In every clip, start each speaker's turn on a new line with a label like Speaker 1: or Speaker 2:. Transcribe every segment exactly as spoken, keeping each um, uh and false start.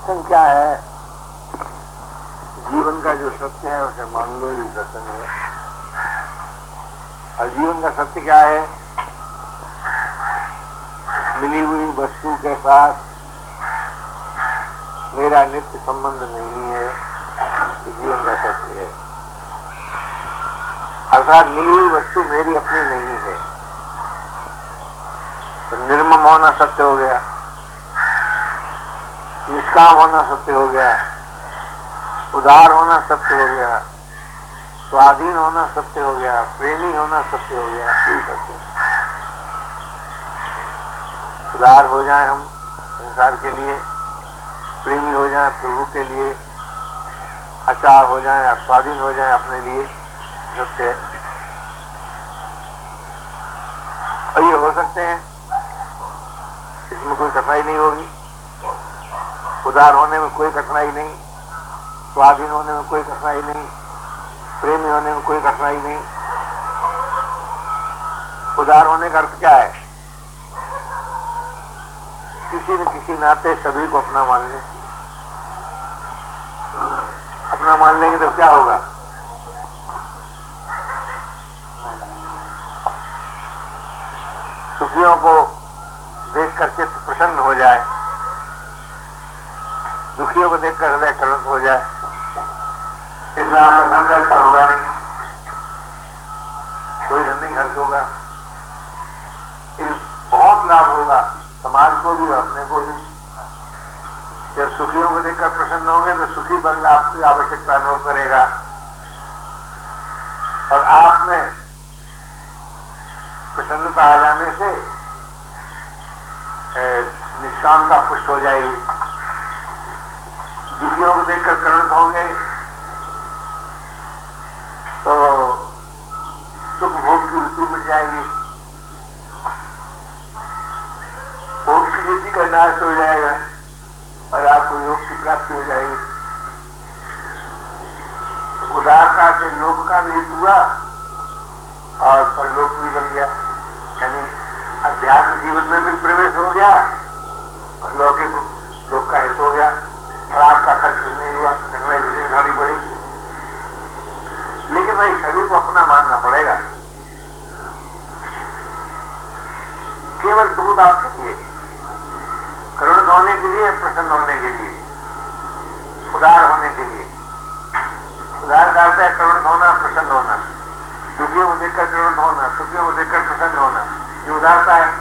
Speaker 1: सत्संग क्या है? जीवन का जो सत्य है उसे मान लो ही सत्संग है। और जीवन का सत्य क्या है? मिली हुई वस्तु के साथ मेरा नित्य संबंध नहीं है, ये जीवन का सत्य है। अर्थात मिली हुई वस्तु मेरी अपनी नहीं है, तो निर्मम होना सत्य हो गया, निष्काम होना सत्य हो गया, उदार होना सत्य हो गया, स्वाधीन होना सत्य हो गया, प्रेमी होना सत्य हो गया। सत्य उदार हो जाए हम संसार के लिए, प्रेमी हो जाए प्रभु के लिए, अचार हो जाए, स्वाधीन हो जाए अपने लिए, सत्य है। और ये हो सकते हैं, इसमें कोई कठिनाई नहीं होगी। उदार होने में कोई कठिनाई नहीं, स्वाधीन होने में कोई कठिनाई नहीं, प्रेमी होने में कोई कठिनाई नहीं। उदार होने का अर्थ क्या है? किसी न किसी नाते सभी को अपना मान लें। अपना मान लेंगे तो क्या होगा? सुखियों को देखकर चित्त प्रसन्न हो जाए, दुखियों को देखकर हृदय कलंक हो जाए, इस्लाम में धन का होगा नहीं, कोई धन नहीं खर्च होगा, बहुत लाभ होगा समाज को भी, अपने को भी। जब सुखियों को देखकर प्रसन्न होंगे तो सुखी बंद आपकी आवश्यकता अनुभव करेगा, और आप में प्रसन्नता आ जाने से निष्कामता पुष्ट हो जाएगी। दुखियों को देखकर करुणित होंगे तो सुख भोग की रुचि मिट जाएगी, भोग की रुचि का नाश हो जाएगा और आपको योग की प्राप्ति हो जाएगी। उदारता से योग का भी हुआ और परलोक भी बन गया, यानी अध्यात्म जीवन में भी प्रवेश हो गया और लौकिक लोक का हित हो गया, और आपका खर्च नहीं हुआ, नहीं उठानी पड़ी। लेकिन भाई शरीर को अपना मानना पड़ेगा। केवल दूध आपके लिए, करुण होने के लिए, प्रसन्न होने के लिए, उदार होने के लिए। उदार का अर्थ है करुण होना, प्रसन्न होना, दुखियों को देखकर करुण होना, सुखियों को देखकर प्रसन्न होना, ये उदारता है।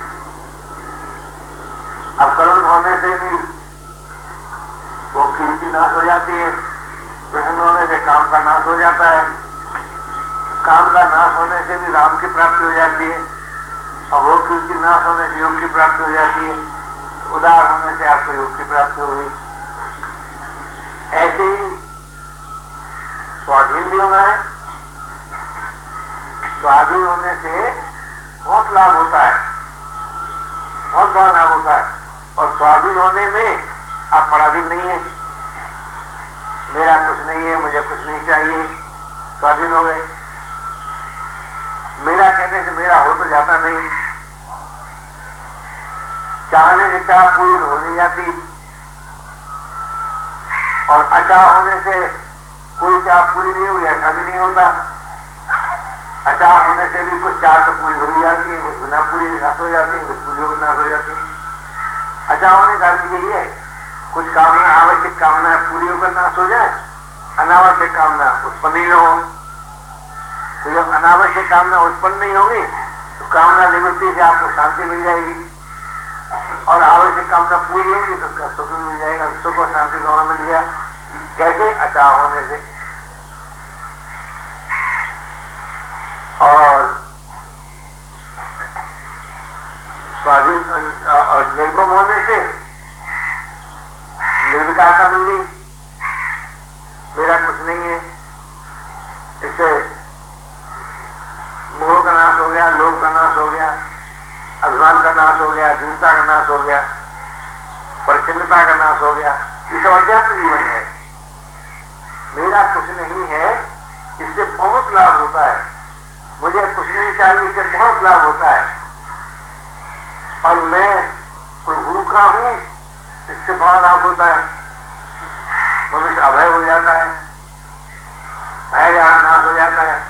Speaker 1: अब करुण होने से भी वो कीर्ति नाश हो जाती है, प्रसन्न होने से काम का नाश हो जाता है, काम का नाश होने से भी राम की प्राप्ति हो जाती है, और वो कीर्ति नाश होने से योग की प्राप्ति हो जाती है, उदार होने से आपको योग की प्राप्ति होगी। ऐसे ही स्वाधीन भी होना है, स्वाधीन होने से बहुत लाभ होता है, बहुत बड़ा लाभ होता है। और स्वाधीन होने में आप पराधीन नहीं है, मेरा कुछ नहीं है, मुझे कुछ नहीं चाहिए, स्वाधीन हो गए। मेरा कहने से मेरा हो तो जाता नहीं, चाहने से चाह पूरी हो नहीं जाती, और अचाह होने से कोई चाह पूरी नहीं हुई ऐसा भी नहीं होता। अचाह होने से भी कुछ चाह तो पूरी हो जाती है, कुछ बिना पूरी नाश हो जाती है, कुछ पूरी हो नाश हो जाती है। अचाह होने का अर्थ यही है, कुछ कामना, आवश्यक कामना पूरी होकर नाश हो जाए, अनावश्यक कामना उत्पन्न ही न हो। तो जब अनावश्यक कामना उत्पन्न नहीं होगी तो कामना निवृत्ति से आपको शांति मिल जाएगी, और आवश्यक कामना पूरी होगी तो उसका सुख मिल जाएगा, सुख और शांति दोनों मिल गया। कैसे? अचाह होने से। और स्वाधीन और निर्मम होने से निर्विकारता मिल गई, मेरा कुछ नहीं है। इससे मोह का नाश हो गया, लोभ का नाश हो गया, अभिमान का नाश हो गया, दीनता का नाश हो गया, परिचिन्नता का नाश हो गया। ये सब अध्यात्म जीवन है। मेरा कुछ नहीं है, इससे बहुत लाभ होता है, मुझे कुछ नहीं चाहिए, इससे बहुत लाभ होता है, और मैं प्रभु का हूं, इससे बड़ा लाभ होता है। अभय हो जाता है, भय जहां नाश हो जाता है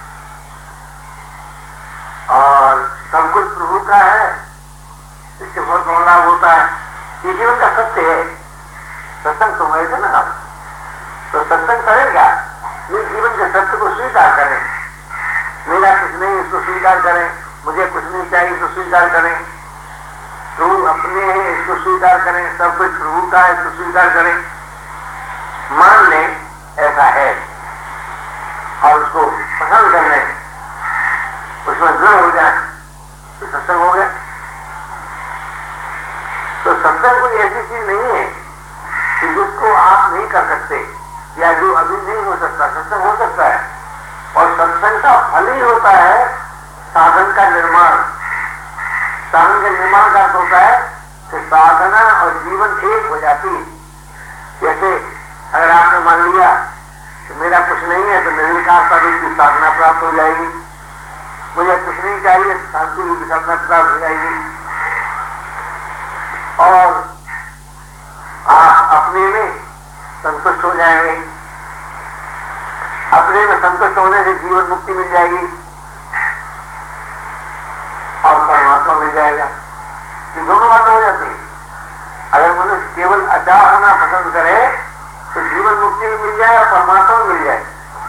Speaker 1: और सब कुछ प्रभु का है, इससे बहुत बड़ा लाभ होता है। ये जीवन का सत्य है। सत्संग सुन रहे थे ना आप, तो सत्संग करेगा ये जीवन के सत्य को स्वीकार करें। मेरा कुछ नहीं इसको स्वीकार करें, मुझे कुछ नहीं चाहिए इसको स्वीकार करें, प्रभु अपने हैं इसको स्वीकार करें, सब कुछ प्रभु का है इसको स्वीकार करें, मान लें ऐसा है और उसको पसंद कर लें, उसमें दृढ़ हो जाए तो सत्संग हो गया। तो सत्संग कोई ऐसी चीज नहीं है कि जिसको आप नहीं कर सकते या जो अभी नहीं हो सकता। सत्संग हो सकता है और सत्संग का फल ही होता है साधन का निर्माण। साधन के निर्माण का अर्थ होता है कि साधना और जीवन एक हो जाती है। जैसे अगर आपने मान लिया कि मेरा कुछ नहीं है तो निर्विकार रूप की साधना प्राप्त हो जाएगी, मुझे कुछ नहीं चाहिए शांति रूप की साधना प्राप्त हो जाएगी और आप अपने में संतुष्ट हो जाएंगे। अपने में संतुष्ट होने से जीवन मुक्ति मिल जाएगी और परमात्मा मिल जाएगा। ये दोनों बातें हो जाती है। अगर मनुष्य केवल अचार होना पसंद करे तो जीवन मुक्ति भी मिल जाए और परमात्मा मिल जाए।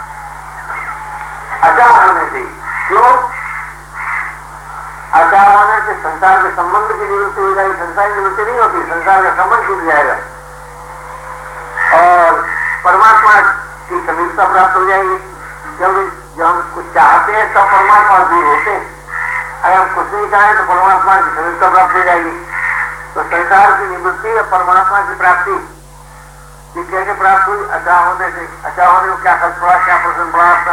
Speaker 1: अचार होने से क्यों? अचार होने से संसार के संबंध की निवृत्ति हो जाएगी। संसार की निवृत्ति नहीं होती, संसार का संबंध टूट जाएगा और परमात्मा की समीपता प्राप्त हो जाएगी। क्योंकि जब हम कुछ चाहते हैं तब परमात्मा दूर होते हैं, अगर हम कुछ नहीं चाहें तो परमात्मा की समीपता प्राप्त हो जाएगी। तो संसार की निवृत्ति और परमात्मा की प्राप्ति ये कैसे प्राप्त हुई? अचा होने से। अचा होने को क्या खर्च पड़ा, क्या प्रश्न पड़ा आपका?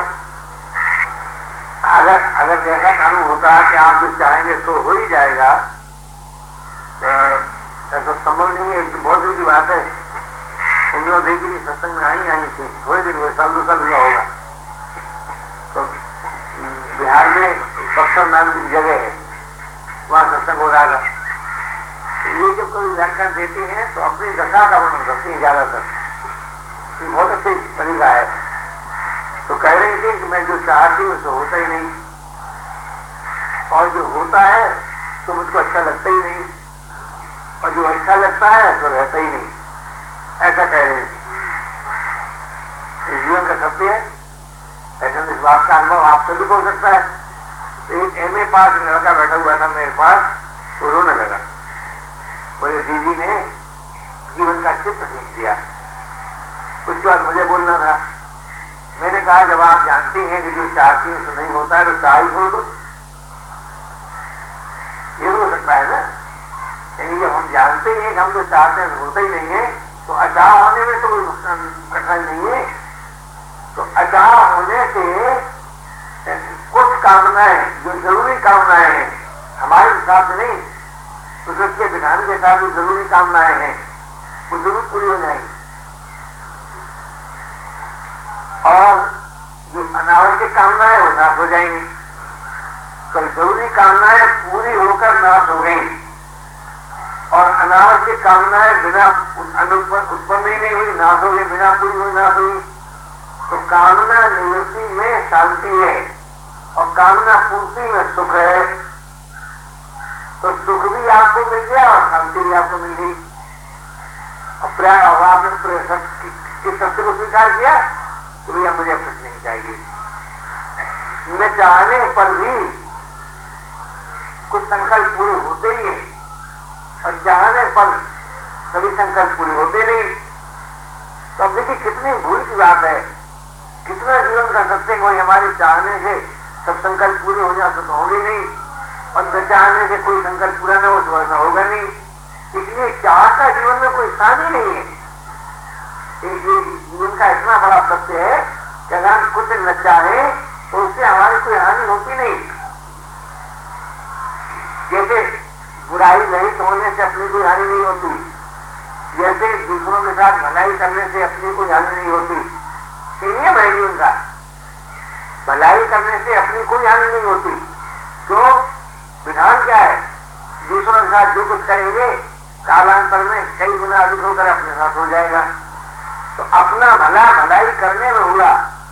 Speaker 1: अगर अगर ऐसा कानून होता है कि आप जो चाहेंगे तो हो ही जाएगा, तो ऐसा संभव नहीं है। बहुत दूर की बात है। उन्होंने देखी कि सत्संग में आई आई थी, थोड़े दिन हुए, साल दो साल हुआ होगा। तो बिहार में बक्सर नाम की जगह है, वहां सत्संग हो रहा था। ये जब कोई व्याख्यान देती हैं तो अपनी दशा का वर्णन करती है ज्यादातर। बहुत अच्छी तरीका है। तो कह रही थी कि मैं जो चाहती हूँ उसको होता ही नहीं और जो होता है तो मुझको अच्छा लगता ही नहीं और जो अच्छा लगता है तो रहता ही नहीं, ऐसा कह रही थी। जीवन का सत्य है। ऐसा इस बात का अनुभव आप सभी को हो सकता है। एक एम ए पास लड़का बैठा हुआ था मेरे पास, तो रोने लगा। बोले दीदी ने जीवन का चित्र खींच दिया। उसके बाद मुझे बोलना था। मैंने कहा जब आप जानती हैं कि जो चाहती है तो नहीं होता है तो चाह ही छोड़ दो। ये हो सकता है ना। यानी जब हम जानते हैं कि हम जो चाहते हैं तो होता ही नहीं है, तो अचाह होने में तो कोई कठिनाई नहीं है। तो अचाह होने से कुछ कामनाएं जो जरूरी कामनाएं हैं, हमारे हिसाब से नहीं, तो उसके विधान के साथ जो जरूरी कामनाएं हैं वो जरूर पूरी हो जाएंगी और जो अनावश्यक कामनाएं वो नाश हो जाएंगी। तो जरूरी कामनाएं पूरी होकर नाश हो गई और अनावश्यक कामनाएं बिना उत्पन्न ही नहीं हुई, नाश हो गई, बिना पूरी हुई नाश हुई। तो कामना निवृत्ति में शांति है और कामना पूर्ति में सुख है। तो सुख भी आपको मिल गया और शांति भी आपको मिल गई। और आपने इस सत्य को स्वीकार किया तो भैया मुझे कुछ नहीं चाहिए। न चाहने पर भी कुछ संकल्प पूरे होते ही हैं और चाहने पर सभी संकल्प पूरे होते नहीं। तो अब देखिए कितनी भूल की बात है। कितना जीवन का सत्य कोई हमारे चाहने से सब संकल्प पूरे हो जाते तो होंगे नहीं और न चाहने से कोई संकल्प पूरा न हो तो ऐसा होगा नहीं। इसलिए चाह का जीवन में कोई स्थान ही नहीं है। इसलिए जीवन का इतना बड़ा सत्य है कि अगर हम कुछ न चाहे तो उससे हमारी कोई हानि होती नहीं। जैसे बुराई रहित होने से अपनी कोई हानि नहीं होती, जैसे दूसरों के साथ भलाई करने से अपनी कोई हानि नहीं होती। नियम है जीवन का। भलाई करने से अपनी कोई हानि नहीं होती। तो विधान क्या है? दूसरों के साथ जो कुछ करेंगे कालांतर में कई गुना अधिक होकर अपने साथ हो जाएगा। तो अपना भला भलाई करने में हुआ,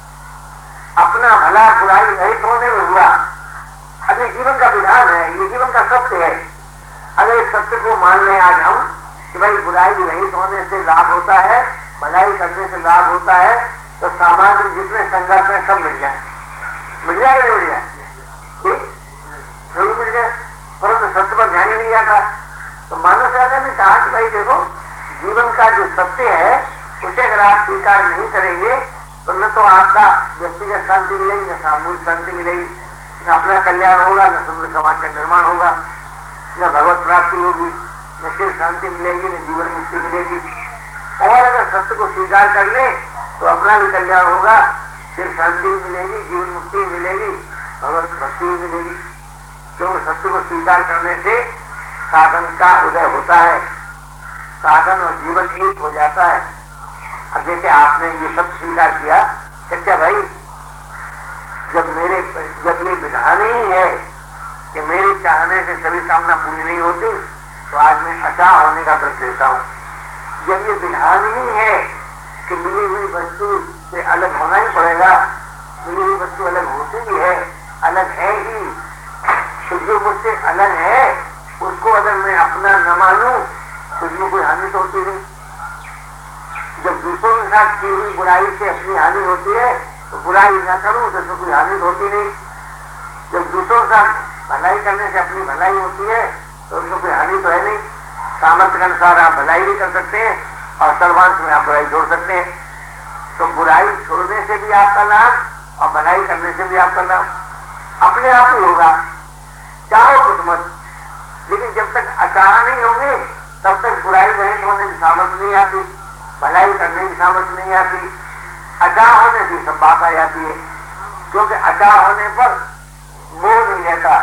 Speaker 1: अपना भला बुराई रहित होने में हुआ। अगर जीवन का विधान है, ये जीवन का सत्य है। अगर इस सत्य को मान लें आज हम कि भाई बुराई रहित होने से लाभ होता है, भलाई करने से लाभ होता है, तो सामान्य जितने संघर्ष है सब मिल जाए, मिल जाएगा नहीं मिल जाए, ठीक जरूर मिल जाए, परंतु सत्य पर ध्यान ही नहीं आता। तो मानव शास्त्र ने कहा कि भाई देखो, जीवन का जो सत्य है उसे अगर आप स्वीकार नहीं करेंगे तो न तो आपका व्यक्तिगत शांति मिलेगी, न सामूहिक शांति मिलेगी, न अपना कल्याण होगा, न समृद्ध समाज का निर्माण होगा, न भगवत प्राप्ति होगी, न शिव शांति मिलेगी, न जीवन मुक्ति मिलेगी। और अगर सत्य को स्वीकार कर ले तो अपना भी कल्याण होगा, शिव शांति भी मिलेगी, जीवन मुक्ति मिलेगी, भगवत भक्ति भी मिलेगी। क्योंकि सत्य को स्वीकार करने से साधन का उदय होता है, साधन और जीवन एक हो जाता है। अब जैसे आपने ये सब स्वीकार किया, क्या भाई जब मेरे जब ये विधान ही है कि मेरे चाहने से सभी कामना पूरी नहीं होती, तो आज मैं अचाह होने का व्रत लेता हूँ। जब ये विधान ही है कि मिली हुई वस्तु से अलग होना ही पड़ेगा, मिली हुई वस्तु अलग होती भी है, अलग है ही, तो जो मुझसे अलग है उसको अगर मैं अपना न मानूं तो उसमें कोई हानि तो होती नहीं। जब दूसरों के साथ की हुई बुराई से अपनी हानि होती है तो बुराई न करूं तो उसमें कोई हानि तो होती नहीं। जब दूसरों के साथ भलाई करने से अपनी भलाई होती है तो उसमें कोई हानि तो है नहीं। सामर्थ्य के अनुसार आप भलाई भी कर सकते हैं और सर्वांश में आप बुराई छोड़ सकते हैं। तो बुराई छोड़ने से भी आपका लाभ और भलाई करने से भी आपका लाभ अपने आप ही होगा, चाहो कुछ मत। लेकिन जब तक अचाह नहीं होंगे तब तक बुराई रहित होने की सामर्थ्य नहीं आती, भलाई करने की सामर्थ्य नहीं आती। अचाह होने से सब बात आ जाती है, क्योंकि अचाह होने पर मोह नहीं रहता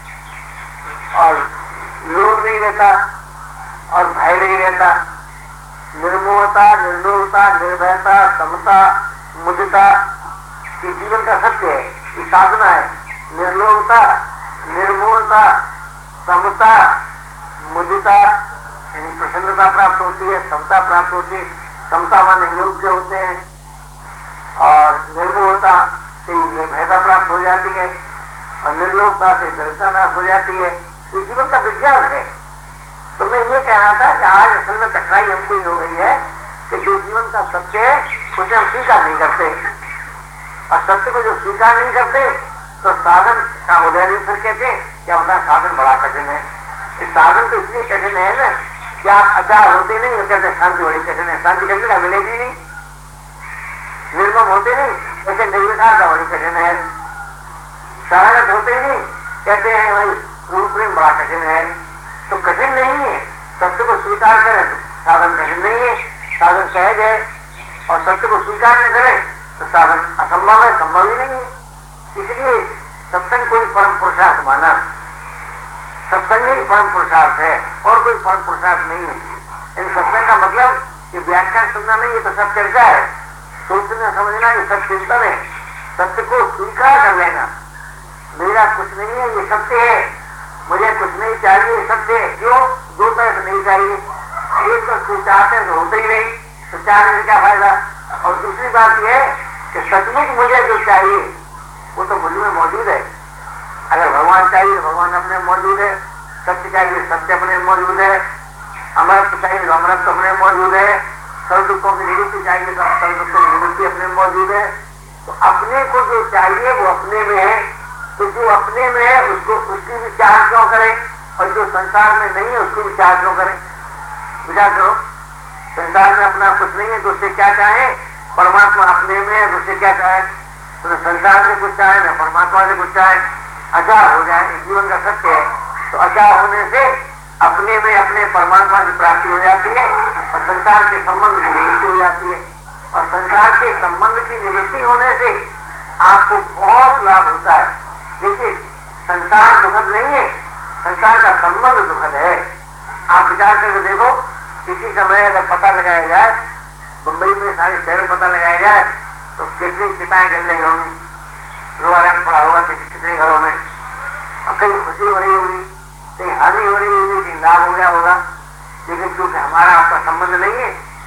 Speaker 1: और लोभ नहीं रहता और भय नहीं रहता। निर्मोहता, निर्लोभता, निर्भयता, समता, मुदिता ये जीवन का सत्य है, ये साधना है। निर्लोभता, निर्मोहता, समता, मुदिता प्रसन्नता प्राप्त होती है, समता प्राप्त होती है। समता माने योग्य होते हैं और निर्मोहता से निर्भयता प्राप्त हो जाती है और निर्लोभता से दृढ़ता नाश हो जाती है। ये जीवन का विज्ञान है। तो मैं ये कह रहा था कि आज असल में कठिनाई हमको हो गई है कि जो जीवन का सत्य है उसे हम स्वीकार नहीं करते, और सत्य को जो स्वीकार नहीं करते तो साधन का उदय नहीं कर कहते। क्या होता है, साधन बड़ा कठिन है। इस साधन तो इसलिए कठिन है ना कि आप अचार होते नहीं, वो कहते शांति बड़ी कठिन है। शांति कभी का मिलेगी नहीं। निर्मम होते नहीं, कहते निर्विकार का बड़ी कठिन है। शरणागत होते नहीं, कहते हैं भाई पूर्ण प्रेम बड़ा कठिन है। तो कठिन नहीं है, सत्य को स्वीकार करें तो साधन कठिन नहीं है, साधन सहज है। और सत्य को स्वीकार न करें तो साधन असंभव है, संभव ही नहीं है। इसलिए सत्संग कोई परम पुरुषार्थ माना, सत्संग ही परम पुरुषार्थ है और कोई परम पुरुषार्थ नहीं है। इन सत्संग का मतलब ये व्याख्यान सुनना नहीं, ये तो सब चर्चा है। सोचना समझना ये सब चिंतन है। सत्य को स्वीकार कर लेना, मेरा कुछ नहीं है, ये सत्य है, मुझे कुछ नहीं चाहिए, ये सत्य है। क्यों? दो तरह से नहीं चाहिए। एक तो तू चाहते तो होते ही नहीं, तो चाहने से क्या फायदा। और दूसरी बात यह है कि सचमुच मुझे जो चाहिए वो तो मुझ में मौजूद है। अगर भगवान चाहिए तो भगवान अपने मौजूद है, सत्य चाहिए सत्य अपने मौजूद है, अमरत्व चाहिए तो अमरत्व अपने मौजूद है, सर्व दुखों की निवृत्ति चाहिए तो सर्व दुखों की निवृत्ति अपने मौजूद है। तो अपने को जो चाहिए वो अपने में है, तो जो अपने में है उसको उसकी भी चाह क्यों करें, और जो संसार में नहीं है उसकी भी चाह क्यों करें। विचार करो, संसार में अपना कुछ नहीं है तो उससे क्या चाहे, परमात्मा अपने में है तो उससे क्या चाहे। तो न संसार से कुछ चाहे न परमात्मा से कुछ चाहे, अचार हो जाए। जीवन का सत्य है। तो अचार होने से अपने में अपने परमात्मा की प्राप्ति हो जाती है और संसार के संबंध की निवृत्ति हो जाती है। और संसार के संबंध की निवृत्ति होने से आपको बहुत लाभ होता है। देखिए, संसार दुखद नहीं है, संसार का संबंध दुखद है। आप विचार करके देखो, किसी समय अगर पता लगाया जाए, मुंबई में सारे शहर पता लगाया जाए तो कितनी चिताएं जल रही होंगी, रोआ रंग पड़ा होगा कितने घरों में, और कहीं खुशी हो रही होगी, कहीं हानि हो रही होगी, कहीं लाभ हो गया होगा। लेकिन क्योंकि हमारा आपका संबंध नहीं है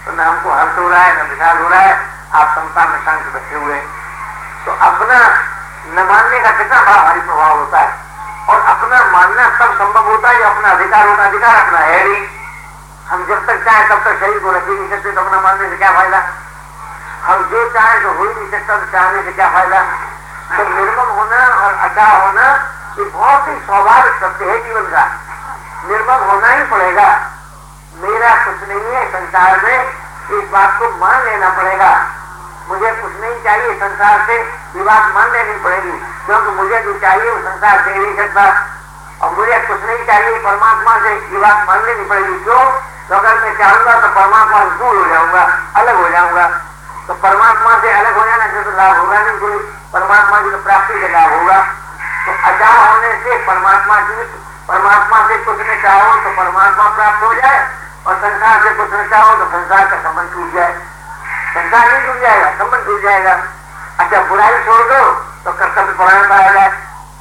Speaker 1: तो न हमको हर्ष हो रहा है न विषाद हो रहा है, आप समता में शांत बैठे हुए। तो अपना न मानने का कितना बड़ा भारी प्रभाव होता है, और अपना मानना तब संभव होता है अपना अधिकार होता। अधिकार अपना है नहीं, हम जब तक चाहे तब तक शरीर को रख ही नहीं सकते, तो अपना मानने से क्या फायदा। हम जो चाहे तो हो ही नहीं सकता, तो चाहने से क्या फायदा। तो निर्मम होना और अचाह होना ये बहुत ही स्वाभाविक सत्य है जीवन का। निर्मम होना ही पड़ेगा, मेरा कुछ नहीं है संसार में, इस बात को मान लेना पड़ेगा। मुझे कुछ नहीं चाहिए संसार से, ये बात मान लेनी पड़ेगी, क्योंकि मुझे जो चाहिए वो संसार दे नहीं सकता। और मुझे कुछ नहीं चाहिए परमात्मा से, ये बात मान लेनी पड़ेगी। क्यों? तो अगर मैं चाहूंगा तो परमात्मा से दूर हो जाऊंगा, अलग हो जाऊंगा। तो परमात्मा से अलग हो जाने से तो लाभ होगा नहीं कोई, परमात्मा की तो प्राप्ति का लाभ होगा। तो अचाह होने से परमात्मा की, परमात्मा से कुछ न चाहो तो परमात्मा प्राप्त हो जाए, और संसार से कुछ न चाहो तो संसार का संबंध टूट जाए। संसार नहीं टूट जाएगा, संबंध टूट जाएगा। अच्छा, बुराई छोड़ दो तो कर्तव्य परायण पाया जाए।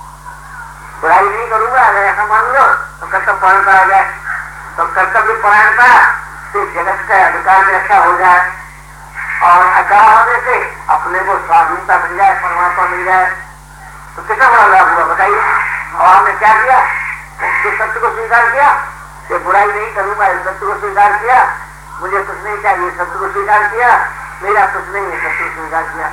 Speaker 1: बुराई नहीं करूंगा अगर ऐसा मान लो तो कर्तव्य परायण पाया जाए। तो कर्तव्य परायणता से जगत का अधिकार में रक्षा हो जाए, और अचाह होने से अपने को स्वाधीनता मिल जाए, परमात्मा मिल जाए। तो कितना बड़ा लाभ हुआ बताइए। और हमने क्या किया? तो सत्य को स्वीकार किया कि बुराई नहीं करूंगा, सत्य को स्वीकार किया। मुझे कुछ नहीं चाहिए, सत्य को स्वीकार किया। मेरा कुछ नहीं है, सत्य को स्वीकार किया।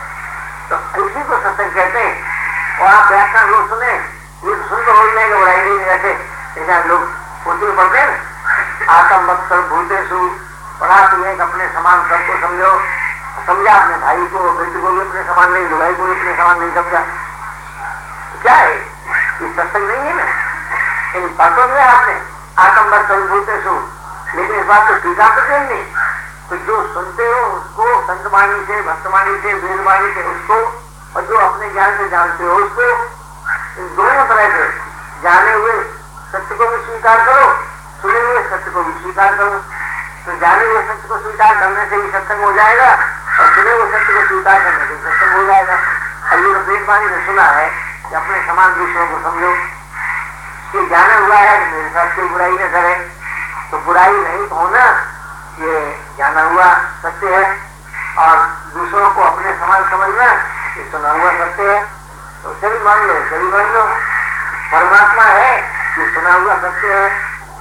Speaker 1: तो इसी को सत्संग कहते हैं। और आप व्याख्यान लोग सुने, ये सुन तो हो ही नहीं कि बुराई नहीं रहते, ऐसा लोग होते पढ़ते हैं। आत्म वक्त भूतेषु, पढ़ा तुम्हें अपने समान सबको समझो। समझा अपने भाई को, बेटी को भी अपने समान नहीं, भाई को भी अपने समान नहीं समझा। क्या है ये? सत्संग नहीं है ना। इन बातों में आपने आत्म वक्त भूतेषु, लेकिन इस बात को स्वीकार तो क्यों नहीं? तो जो सुनते हो उसको, संतवाणी से, भक्तवाणी से, वेदवाणी से उसको, और जो अपने ज्ञान से जानते हो उसको, इन दोनों तरह से जाने हुए सत्य को भी स्वीकार करो, सुने हुए सत्य को भी स्वीकार करो। तो जाने हुए सत्य को स्वीकार करने से भी सत्संग हो जाएगा, और सुने हुए सत्य को स्वीकार करने से सत्संग हो जाएगा। और ये वेदवाणी ने सुना है कि अपने समान दूसरों को समझो। ये जाना हुआ है कि मेरे साथ कोई बुराई न करे, तो बुराई नहीं होना ये जाना हुआ सत्य है। और दूसरों को अपने समान समझना ये सुना हुआ सत्य है। तो चली मान लो, चली मान लो परमात्मा है, ये सुना हुआ सत्य है।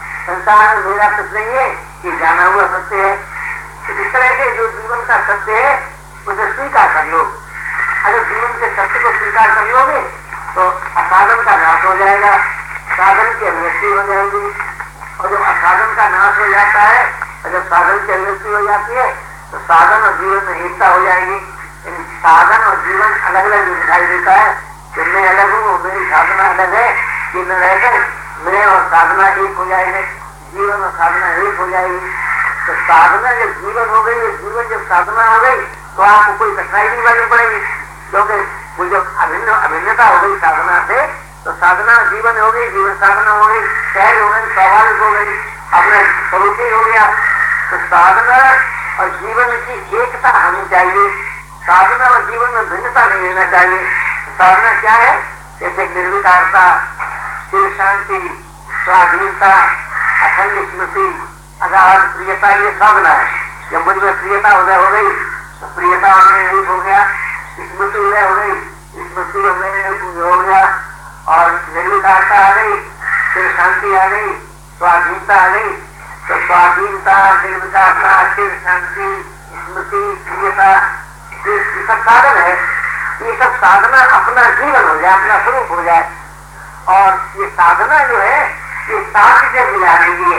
Speaker 1: संसार में मेरा कुछ नहीं है, ये जाना हुआ सत्य है। तो इस तरह के जो जीवन का सत्य है उसे स्वीकार कर लो। अगर जीवन के सत्य को स्वीकार कर लोगे तो असाधन का नाश हो जाएगा, साधन की अभिव्यक्ति हो जाएगी। और जब असाधन का नाश हो जाता है और जब साधन की अभिव्यक्ति हो जाती है तो साधन और जीवन में एकता हो जाएगी। इन साधन और जीवन अलग अलग दिखाई देता है कि मैं अलग हूँ, मेरी साधना अलग है, कि न रहकर मैं और साधना एक हो जाएंगे, जीवन और साधना एक हो जाएगी। तो साधना जब जीवन हो गई, जीवन जब साधना हो गई तो आपको कोई कठिनाई नहीं मालूम पड़ेगी, क्योंकि वो जब अभिन्न अभिन्नता हो गई साधना से तो साधना जीवन हो गई, जीवन साधना हो गई, सहज हो गई, स्वाभाविक हो गई, अपने स्वरूप ही हो गया। तो साधना और जीवन की एकता होनी चाहिए, साधना और जीवन में भिन्नता नहीं रहना चाहिए। साधना क्या है? जैसे निर्विकारता, स्थिर शांति, स्वाधीनता, अखंड स्मृति, अगाध प्रियता, ये साधना है। जब मुझ में प्रियता उदय हो गई तो प्रियता उदय हो गया, स्मृति उदय हो गई, स्मृति उदय हो गया, और निर्विकारता आ गई, फिर शांति आ गई, स्वाधीनता आ गई। तो स्वाधीनता, निर्विकारता, फिर शांति, स्मृति, प्रियता, ये सब साधन है। ये सब साधना अपना जीवन हो जाए, अपना स्वरूप हो जाए। और ये साधना जो है ये साथ से मिला रही है।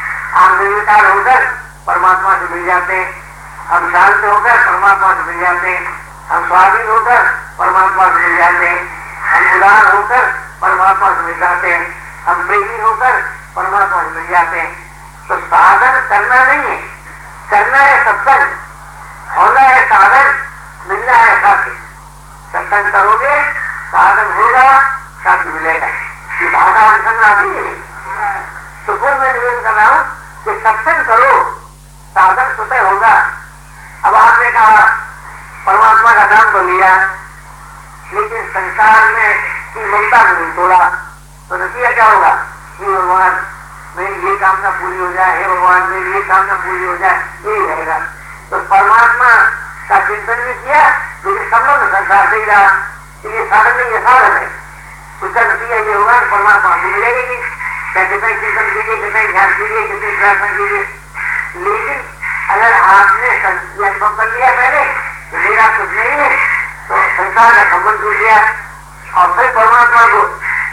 Speaker 1: आप निर्विकार होकर परमात्मा से मिल जाते हैं, हम शांत होकर परमात्मा से मिल जाते हैं, हम स्वाधीन होकर परमात्मा से मिल जाते हैं, हम उदार होकर परमात्मा से मिल जाते हैं, हम प्रेमी होकर परमात्मा से मिल जाते हैं। तो साधन करना नहीं है, करना है सत्संग, होना है साधन, मिलना है साथी। सत्संग करोगे साधन होगा, साथी मिलेगा। ये भाषा समझ आती है। तो फिर मैं निवेदन कर रहा हूँ कि सत्संग करो, साधन स्वतः होगा। अब आपने कहा परमात्मा का नाम तो लिया, लेकिन संसार में की ममता को नहीं तोड़ा, तो नतीजा क्या होगा? कि भगवान मेरी ये कामना पूरी हो जाए, हे भगवान मेरी ये कामना पूरी हो जाए, यही रहेगा। तो परमात्मा का चिंतन भी किया, लेकिन संबंध संसार से ही रहा। ये साधन नहीं, ये साधन है। उसका नतीजा ये होगा कि परमात्मा को मिलेगी नहीं। चाहे कितने चिंतन कीजिए, कितने ध्यान कीजिए, कितनी प्रार्थना कीजिए, लेकिन अगर आपने अनुभव कर लिया पहले तो मेरा कुछ नहीं है, तो संसार का संबंध टूट गया और फिर परमात्मा को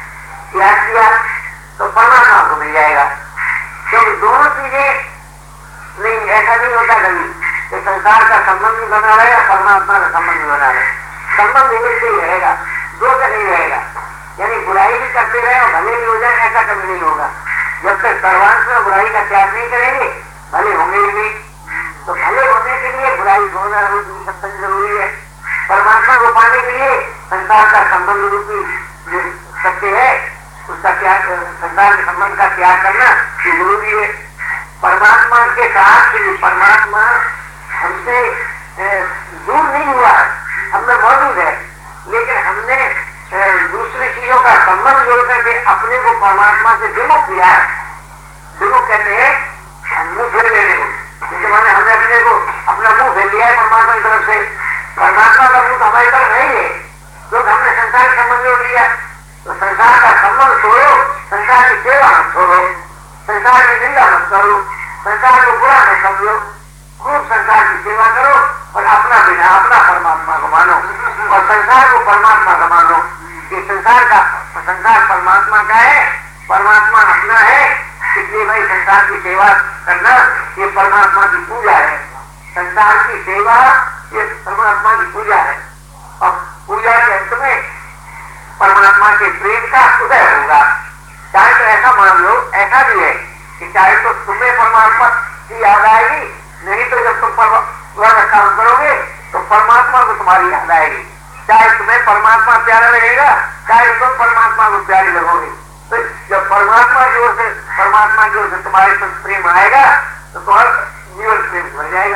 Speaker 1: याद किया तो परमात्मा को मिल जाएगा। क्योंकि दोनों चीजें नहीं, ऐसा नहीं होता कभी कि संसार का संबंध भी बना रहे और परमात्मा का संबंध भी बना रहे। संबंध एक से ही रहेगा, दो का नहीं रहेगा। यानी बुराई भी करते रहे और भले भी हो जाए, ऐसा कभी नहीं होगा। जब तक सर्वांश में बुराई का त्याग नहीं करेंगे, भले होंगे ही नहीं। तो भले होने के लिए बुराई होना सत्संग जरूरी है। परमात्मा को पाने के लिए संसार का संबंध रूपी जो सत्य है उसका त्याग, संसार के संबंध का त्याग करना ये जरूरी है। परमात्मा के साथ परमात्मा हमसे दूर नहीं हुआ है, हमने मौजूद है, लेकिन हमने दूसरी चीजों का संबंध जोड़ करके अपने को परमात्मा से विमुख किया है। विमुख कहते हैं मुंह फेर लेने को, जैसे मैंने हमने अपने को अपना मुंह फेर लिया है परमात्मा की तरफ से। परमात्मा का मुंह तो हमारी तरफ नहीं है, क्योंकि हमने संसार का संबंध जोड़ लिया। तो संसार का संबंध तोड़ो, संसार की सेवा मत छोड़ो, संसार की निंदा मत करो, संसार को बुरा मत समझो, खूब संसार की सेवा करो और अपना बिना अपना परमात्मा को मानो और संसार को परमात्मा का मानो। ये संसार का संसार परमात्मा का है, परमात्मा अपना है, इसलिए भाई संसार की सेवा करना ये परमात्मा की पूजा है। संसार की सेवा ये परमात्मा की पूजा है और पूजा के अंत में परमात्मा के प्रेम का उदय होगा। चाहे तो ऐसा मान लो, ऐसा भी है कि चाहे तो तुम्हें परमात्मा की याद आएगी, नहीं तो जब तुम परमात्मा का काम करोगे तो परमात्मा को तुम्हारी याद आएगी। चाहे तुम्हें परमात्मा प्यारा लगेगा, चाहे तुम परमात्मा को प्यारी लगोगे। तो जब परमात्मा की ओर से परमात्मा की ओर से तुम्हारे पास प्रेम आएगा तो तुम्हारा जीवन प्रेम बन जाएगा।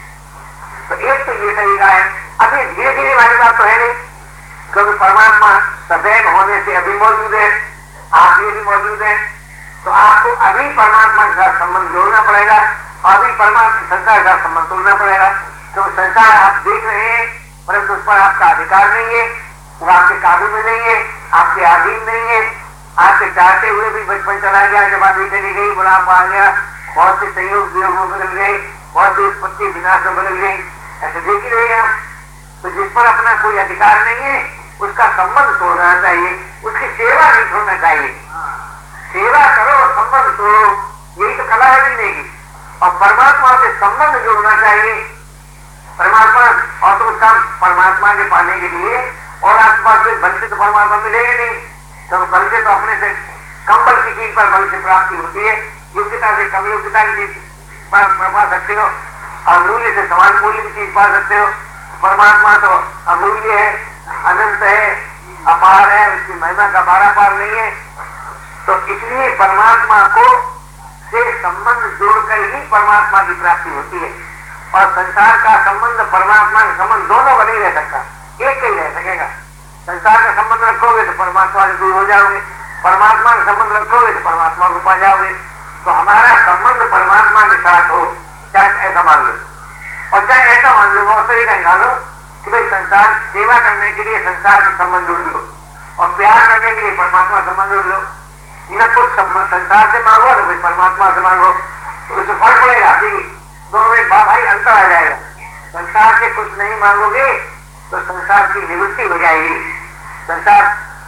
Speaker 1: तो एक तो ये तरीका है। अभी धीरे धीरे वाली बात तो है नहीं, क्योंकि परमात्मा सदैव होने से अभी मौजूद है, आप ये भी मौजूद है। तो आपको अभी परमात्मा के साथ संबंध जोड़ना पड़ेगा, अभी परमात्मा संसार का संबंध तोड़ना पड़ेगा। तो संसार आप देख रहे हैं परंतु उस पर आपका अधिकार नहीं है, वो आपके काबू में नहीं है, आपके अधीन नहीं है। आपके चाहते हुए भी बचपन चला गया, जवानी चली गई, बुढ़ापा आ गया, बहुत से संयोग में बदल गए, बहुत सी उत्पत्ति विनाश में बदल गई, ऐसे देख ही रहे आप। तो जिस पर अपना कोई अधिकार नहीं है उसका संबंध तोड़ना चाहिए, उसकी सेवा नहीं छोड़ना चाहिए। सेवा करो, संबंध तोड़ो, यही तो कला है जीने की। और परमात्मा से संबंध जोड़ना चाहिए। परमात्मा और तो उसका परमात्मा के पाने के लिए और आपके पास बल से तो परमात्मा मिलेगा नहीं, तो बल से तो अपने से कम बल की चीज पर बल से प्राप्ति होती है। योग्यता से कम योग्यता की चीज पा सकते हो और मूल्य से समान मूल्य की चीज पा सकते हो। परमात्मा तो अमूल्य है, अनंत है, अपार है, उसकी महिमा का बारह पार नहीं है। तो इसलिए परमात्मा को से संबंध जोड़कर ही परमात्मा की प्राप्ति होती है। और संसार का संबंध परमात्मा का संबंध दोनों का नहीं रह सकता, एक का ही रह सकेगा। संसार का संबंध रखोगे तो परमात्मा से दूर हो जाओगे, परमात्मा का संबंध रखोगे तो परमात्मा को पा जाओगे। तो हमारा संबंध परमात्मा के साथ हो, चाहे ऐसा मान लो और चाहे ऐसा मान लो और तरीका निकालो कि भाई संसार सेवा करने के लिए संसार से संबंध जोड़ लो और प्यार करने के लिए परमात्मा संबंध जोड़ लो। न कुछ संसार से मांगो न कुछ परमात्मा से मांगो, तो उससे फर्क पड़ेगा। दोनों में भाई अंतर आ जाएगा। संसार से कुछ नहीं मांगोगे तो संसार की निवृत्ति हो जाएगी। संसार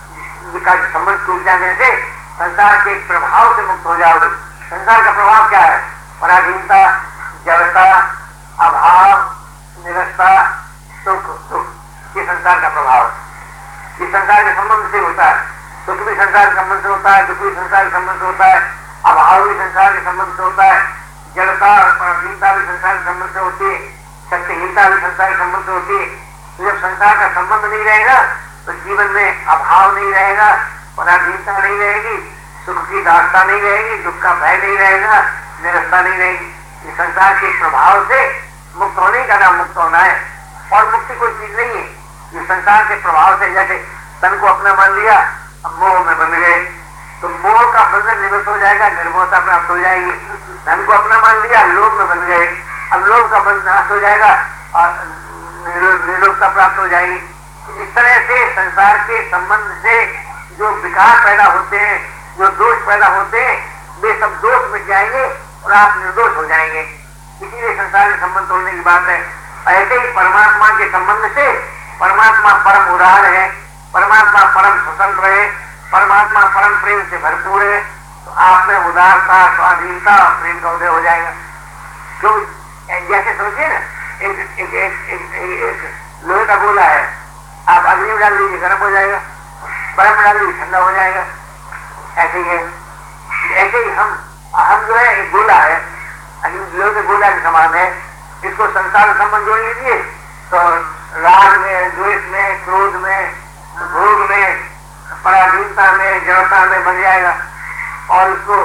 Speaker 1: का संबंध टूट जाने से संसार के प्रभाव से मुक्त हो जाओगे। संसार का प्रभाव क्या है? पराधीनता, जड़ता, अभाव, निरस्ता, सुख दुख, ये संसार का प्रभाव। ये संसार के संबंध से होता है। सुख भी संसार के संबंध से होता है, दुख भी संसार के संबंध से होता है, अभाव भी संसार के संबंध से होता है, जड़ता और पराधीनता भी संसार के संबंध से होती है, शक्तिहीनता भी संसार के संबंध से होती है। तो जब संसार का संबंध नहीं रहेगा तो जीवन में अभाव नहीं रहेगा, पराधीनता नहीं रहेगी, सुख की दास्ता नहीं रहेगी, दुख का भय नहीं रहेगा, निरस्ता नहीं रहेगी। इस संसार के प्रभाव से मुक्त होने का नाम मुक्त होना है। और मुक्ति कोई चीज नहीं है। ये संसार के प्रभाव से जैसे तन को अपना मान लिया, अब मोह में बंध गए, तो मोह का बंधन निवृत्त हो जाएगा, निर्मोहता प्राप्त हो जाएगी। धन को अपना मान लिया, लोभ में बन गए, अब लोभ का बंध नाश हो जाएगा और निरोधता प्राप्त हो जाएगी। इस तरह से संसार के संबंध से जो विकार पैदा होते हैं, जो दोष पैदा होते हैं, वे सब दोष मिट जाएंगे और आप निर्दोष हो जाएंगे। इसीलिए संसार के संबंध तोड़ने की बात है। ऐसे ही परमात्मा के संबंध से परमात्मा परम उदार है, परमात्मा परम स्वतंत्र है, परमात्मा परम प्रेम से भरपूर है, तो आप में उदारता, स्वाधीनता और प्रेम का उदय हो जाएगा। क्यों? जैसे सोचिए ना, एक एक एक एक, एक लोहे का गोला है, आप अग्नि में डाल दीजिए गर्म हो जाएगा, बर्फ में डाल दीजिए ठंडा हो जाएगा। ऐसे ही है, ऐसे ही हम हम जो है एक गोला है, लोहे के गोला के समान है। इसको संसार संबंध जोड़ लीजिए तो राग में, द्वेष में, क्रोध में, भोग में, पराधीनता में, जड़ता में बन जाएगा। और इसको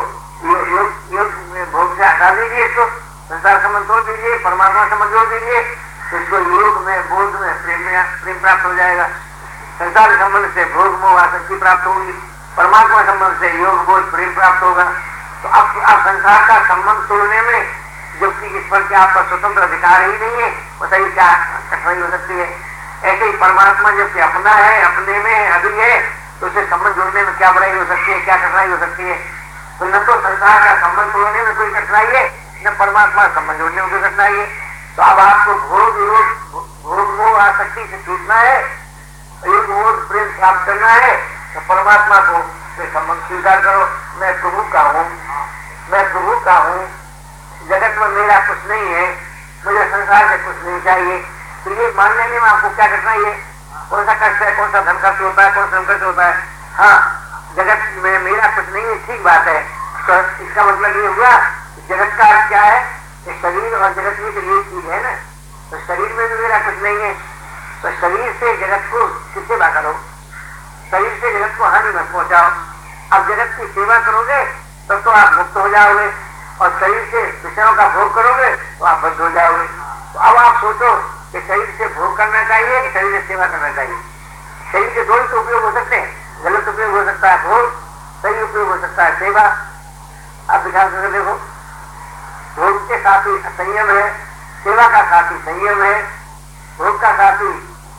Speaker 1: योग योग में भोग से हटा दीजिए, इसको संसार संबंध तोड़ दीजिए, परमात्मा संबंध जोड़ दीजिए, तो इसको योग में, बोध में प्रेम प्रेम प्राप्त हो जाएगा। संसार संबंध से भोग मोह आसक्ति प्राप्त होगी, परमात्मा संबंध से योग बोध प्रेम प्राप्त होगा। तो अब आप संसार का संबंध तोड़ने में, जबकि इस पर क्या आपका स्वतंत्र अधिकार ही नहीं है, बताइए क्या कठिनाई हो सकती है। ऐसे ही परमात्मा जबकि अपना है, अपने में अभी है, तो उसे संबंध जोड़ने में क्या बुराई हो सकती है, क्या कठिनाई हो सकती है। तो न तो संसार का संबंध तोड़ने में कोई कठिनाई है, न परमात्मा संबंध जोड़ने में कोई कठिनाई है। तो अब आपको भोग योग भोग मोह आसक्ति से छूटना है, योग बोध प्रेम प्राप्त करना है, तो परमात्मा को संबंध स्वीकार करो। मैं प्रभु का हूँ, मैं प्रभु का हूँ, जगत में मेरा कुछ नहीं है, मुझे संसार से कुछ नहीं चाहिए। तो ये मान लेने में आपको क्या कठिनाई है? कौन सा कष्ट है, कौन सा धन खर्च होता है, कौन सा संकट होता है? हाँ, जगत में मेरा कुछ नहीं है, ठीक बात है। तो इसका मतलब ये हुआ जगत का अर्थ क्या है? शरीर और जगत में तो ये चीज है ना, तो शरीर में भी मेरा कुछ नहीं है, तो शरीर से जगत को किस सेवा करो, शरीर से जगत को हानि मत पहुंचाओ। अब जगत की सेवा करोगे तब तो, तो आप मुक्त हो जाओगे, और शरीर से विषयों का भोग करोगे तो आप बंद हो जाओगे। तो अब आप सोचो कि शरीर से भोग करना चाहिए कि शरीर से सेवा करना चाहिए। शरीर के दो ही तो उपयोग हो सकते हैं, गलत उपयोग हो सकता है भोग, सही उपयोग हो सकता है सेवा। आप विचार करके देखो, भोग के साथी संयम है, सेवा का साथी संयम है, भोग का साथी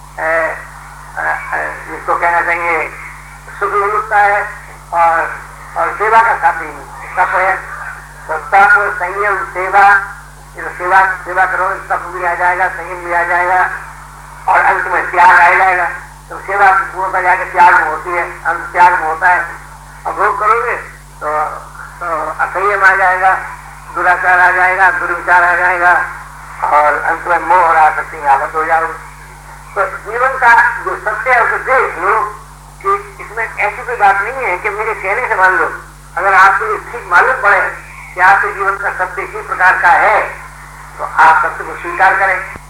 Speaker 1: जिसको कहना चाहिए सुख विमुक्ता है, और और सेवा का साथी तप है। तो तप, संयम, सेवा, ये तो सेवा सेवा करो, तप भी आ जाएगा, संयम भी आ जाएगा, और अंत में त्याग आ जाएगा। तो सेवा की पूर्णता जाके त्याग में होती है, अंत त्याग में होता है। और भोग करोगे तो, तो असंयम आ जाएगा, दुराचार आ जाएगा, दुर्विचार आ जाएगा, और अंत में मोह और आसक्ति में आबद्ध हो जाओगे। तो जीवन का जो सत्य है उसे देख लो कि इसमें ऐसी कोई बात नहीं है कि मेरे कहने से मान लो। अगर आपको ठीक मालूम पड़े कि आपके जीवन का सत्य इसी प्रकार का है, तो आप सत्य को स्वीकार करें।